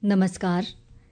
नमस्कार,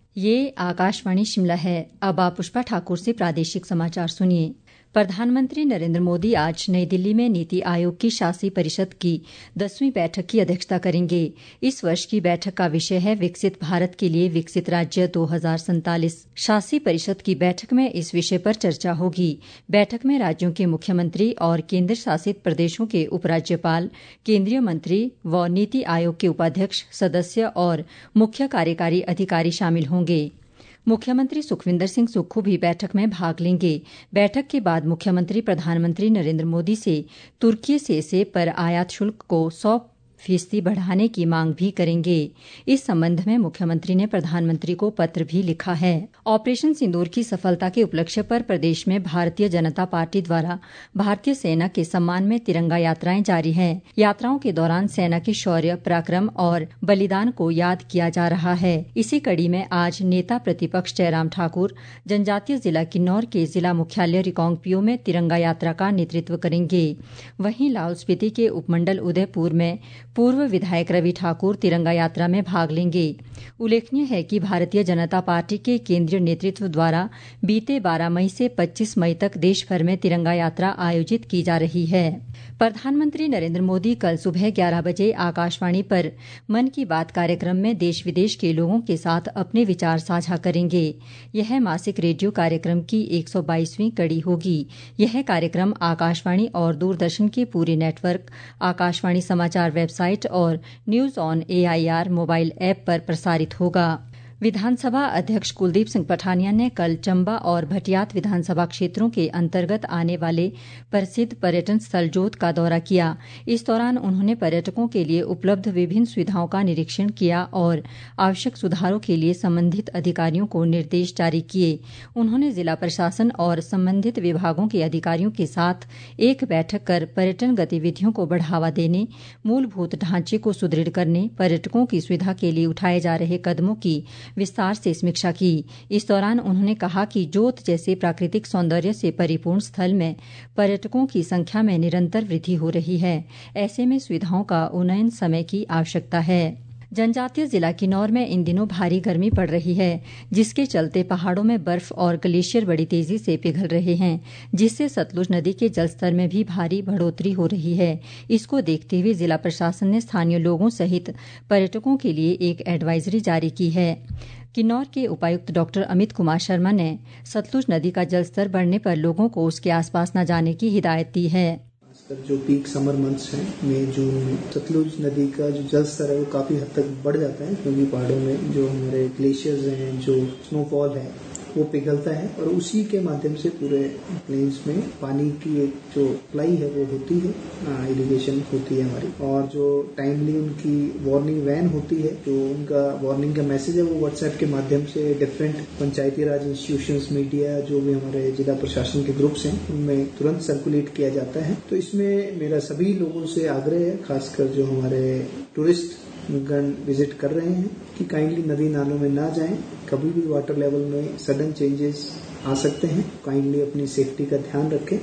ये आकाशवाणी शिमला है। अब आप पुष्पा ठाकुर से प्रादेशिक समाचार सुनिए। प्रधानमंत्री नरेंद्र मोदी आज नई दिल्ली में नीति आयोग की शासी परिषद की 10वीं बैठक की अध्यक्षता करेंगे। इस वर्ष की बैठक का विषय है विकसित भारत के लिए विकसित राज्य 2047। शासी परिषद की बैठक में इस विषय पर चर्चा होगी। बैठक में राज्यों के मुख्यमंत्री और केंद्र शासित प्रदेशों के उपराज्यपाल, केंद्रीय मंत्री व नीति आयोग के उपाध्यक्ष, सदस्य और मुख्य कार्यकारी अधिकारी शामिल होंगे। मुख्यमंत्री सुखविंदर सिंह सुक्खू भी बैठक में भाग लेंगे। बैठक के बाद मुख्यमंत्री प्रधानमंत्री नरेंद्र मोदी से तुर्की से सेब पर आयात शुल्क को 100% बढ़ाने की मांग भी करेंगे। इस संबंध में मुख्यमंत्री ने प्रधानमंत्री को पत्र भी लिखा है। ऑपरेशन सिंदूर की सफलता के उपलक्ष्य पर प्रदेश में भारतीय जनता पार्टी द्वारा भारतीय सेना के सम्मान में तिरंगा यात्राएं जारी हैं। यात्राओं के दौरान सेना के शौर्य, पराक्रम और बलिदान को याद किया जा रहा है। इसी कड़ी में आज नेता प्रतिपक्ष जयराम ठाकुर जनजातीय जिला किन्नौर के जिला मुख्यालय रिकांगपिओ में तिरंगा यात्रा का नेतृत्व करेंगे। वहीं लाहौल स्पीति के उपमंडल उदयपुर में पूर्व विधायक रवि ठाकुर तिरंगा यात्रा में भाग लेंगे। उल्लेखनीय है कि भारतीय जनता पार्टी के केंद्रीय नेतृत्व द्वारा बीते 12 मई से 25 मई तक देश भर में तिरंगा यात्रा आयोजित की जा रही है। प्रधानमंत्री नरेंद्र मोदी कल सुबह 11 बजे आकाशवाणी पर मन की बात कार्यक्रम में देश विदेश के लोगों के साथ अपने विचार साझा करेंगे। यह मासिक रेडियो कार्यक्रम की 122वीं कड़ी होगी। यह कार्यक्रम आकाशवाणी और दूरदर्शन के पूरे नेटवर्क, आकाशवाणी समाचार वेबसाइट और news on AIR mobile app पर प्रसारित होगा। विधानसभा अध्यक्ष कुलदीप सिंह पठानिया ने कल चंबा और भटियात विधानसभा क्षेत्रों के अंतर्गत आने वाले प्रसिद्ध पर्यटन स्थल जोत का दौरा किया। इस दौरान उन्होंने पर्यटकों के लिए उपलब्ध विभिन्न सुविधाओं का निरीक्षण किया और आवश्यक सुधारों के लिए संबंधित अधिकारियों को निर्देश जारी किए। उन्होंने जिला प्रशासन और संबंधित विभागों के अधिकारियों के साथ एक बैठक कर पर्यटन गतिविधियों को बढ़ावा देने, मूलभूत ढांचे को सुदृढ़ करने, पर्यटकों की सुविधा के लिए उठाए जा रहे कदमों की विस्तार से समीक्षा की। इस दौरान उन्होंने कहा कि जोत जैसे प्राकृतिक सौंदर्य से परिपूर्ण स्थल में पर्यटकों की संख्या में निरंतर वृद्धि हो रही है। ऐसे में सुविधाओं का उन्नयन समय की आवश्यकता है। जनजातीय जिला किन्नौर में इन दिनों भारी गर्मी पड़ रही है, जिसके चलते पहाड़ों में बर्फ और ग्लेशियर बड़ी तेजी से पिघल रहे हैं, जिससे सतलुज नदी के जलस्तर में भी भारी बढ़ोतरी हो रही है। इसको देखते हुए जिला प्रशासन ने स्थानीय लोगों सहित पर्यटकों के लिए एक एडवाइजरी जारी की है। किन्नौर के उपायुक्त डॉक्टर अमित कुमार शर्मा ने सतलुज नदी का जलस्तर बढ़ने पर लोगों को उसके आसपास न जाने की हिदायत दी है। जो पीक समर मंथ्स हैं, मई जून में सतलुज नदी का जो जल स्तर है वो काफी हद तक बढ़ जाता है, क्योंकि पहाड़ों में जो हमारे ग्लेशियर्स हैं, जो स्नोफॉल है वो पिघलता है और उसी के माध्यम से पूरे प्लेन्स में पानी की एक जो सप्लाई है वो होती है, इरिगेशन होती है हमारी। और जो टाइमली उनकी वार्निंग वैन होती है, जो उनका वार्निंग का मैसेज है वो व्हाट्सएप के माध्यम से different panchayati raj institutions, media, जो भी हमारे जिला प्रशासन के ग्रुप्स हैं, उनमें तुरंत सर्कुलेट किया जाता है। तो इसमें मेरा सभी लोगों से आग्रह है, खासकर जो हमारे टूरिस्ट गण विजिट कर रहे हैं, कि काइंडली नदी नालों में ना जाएं। कभी भी वाटर लेवल में सडन चेंजेस आ सकते हैं। काइंडली अपनी सेफ्टी का ध्यान रखें।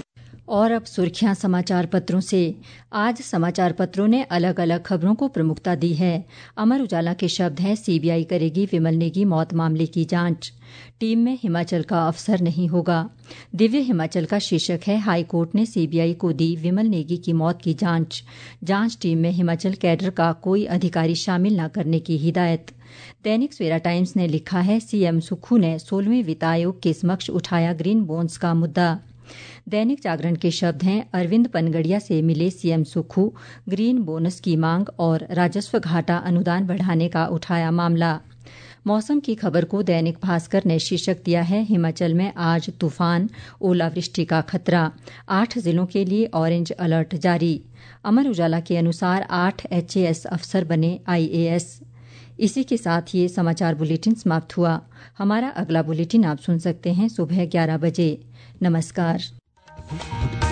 और अब सुर्खियां समाचार पत्रों से। आज समाचार पत्रों ने अलग अलग खबरों को प्रमुखता दी है। अमर उजाला के शब्द हैं, CBI करेगी विमल नेगी मौत मामले की जांच। टीम में हिमाचल का अफसर नहीं होगा। दिव्य हिमाचल का शीर्षक है, हाईकोर्ट ने CBI को दी विमल नेगी की मौत की जांच टीम में हिमाचल कैडर का कोई अधिकारी शामिल न करने की हिदायत। दैनिक सवेरा टाइम्स ने लिखा है, CM सुक्खू ने 16वें वित्त आयोग के समक्ष उठाया ग्रीन बोन्स का मुद्दा। दैनिक जागरण के शब्द हैं, अरविंद पनगड़िया से मिले CM सुक्खू, ग्रीन बोनस की मांग और राजस्व घाटा अनुदान बढ़ाने का उठाया मामला। मौसम की खबर को दैनिक भास्कर ने शीर्षक दिया है, हिमाचल में आज तूफान, ओलावृष्टि का खतरा, 8 जिलों के लिए ऑरेंज अलर्ट जारी। अमर उजाला के अनुसार 8 HAS अफसर बने IAS। इसी के साथ ये समाचार बुलेटिन समाप्त हुआ। हमारा अगला बुलेटिन आप सुन सकते हैं सुबह 11 बजे। नमस्कार।